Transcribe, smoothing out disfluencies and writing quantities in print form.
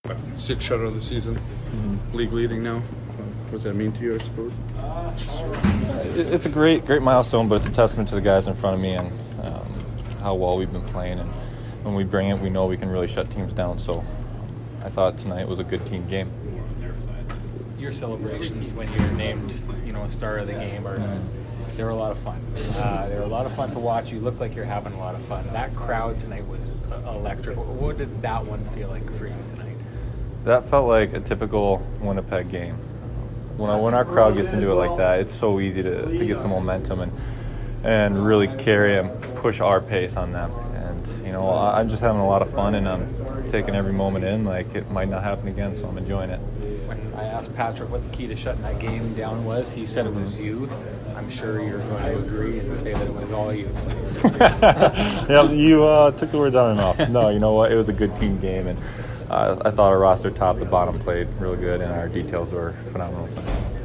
Sixth shutout of the season, league leading now. What does that mean to you, I suppose? It's a great milestone, but it's a testament to the guys in front of me and how well we've been playing. And when we bring it, we know we can really shut teams down. So I thought tonight was a good team game. Your celebrations when you're named, star of the game they were a lot of fun. They were a lot of fun to watch. You look like you're having a lot of fun. That crowd tonight was electric. What did that one feel like for you tonight? That felt like a typical Winnipeg game. When our crowd gets into it like that, it's so easy to get some momentum and really carry and push our pace on them. And I'm just having a lot of fun, and I'm taking every moment in like it might not happen again, so I'm enjoying it. When I asked Patrick what the key to shutting that game down was, he said it was you. I'm sure you're going to agree and say that it was all you tonight. Yeah, you took the words out of my mouth. No, you know what? It was a good team game, and I thought our roster top to bottom played really good, and our details were phenomenal.